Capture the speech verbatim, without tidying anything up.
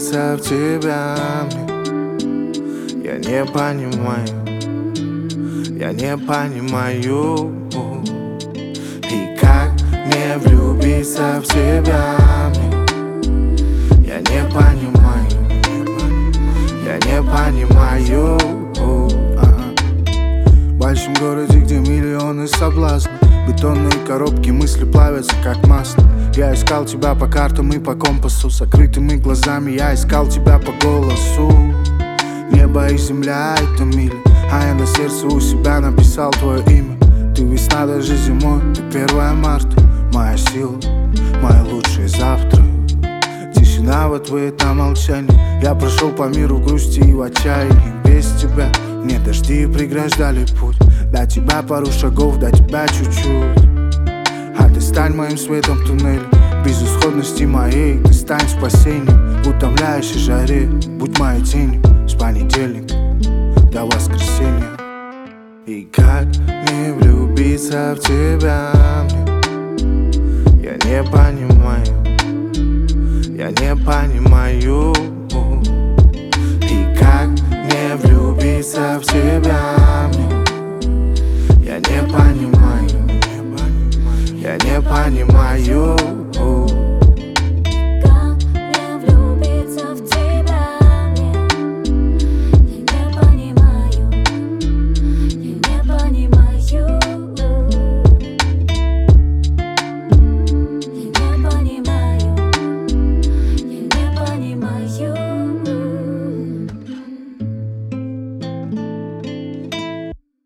влюбиться в тебя мне. Я не понимаю, я не понимаю. И как мне влюбиться в тебя мне? Я не понимаю, я не понимаю. В большом городе, где миллионы соблазнов, бетонные коробки, мысли плавятся как масло. Я искал тебя по картам и по компасу, с закрытыми глазами я искал тебя по голосу. Небо и земля — это мили, а я на сердце у себя написал твое имя. Ты весна даже зимой, ты первое марта, моя сила, мои лучшие завтра. Тишина в ответ на молчание. Я прошел по миру в грусти и в отчаянии. Без тебя мне дожди преграждали путь. До тебя пару шагов, до тебя чуть-чуть. А ты стань моим светом в туннеле. Безысходности моей ты стань спасением. В утомляющей жаре будь моей тенью. С понедельника до воскресенья. И как мне влюбиться в тебя мне? Я не понимаю, я не понимаю.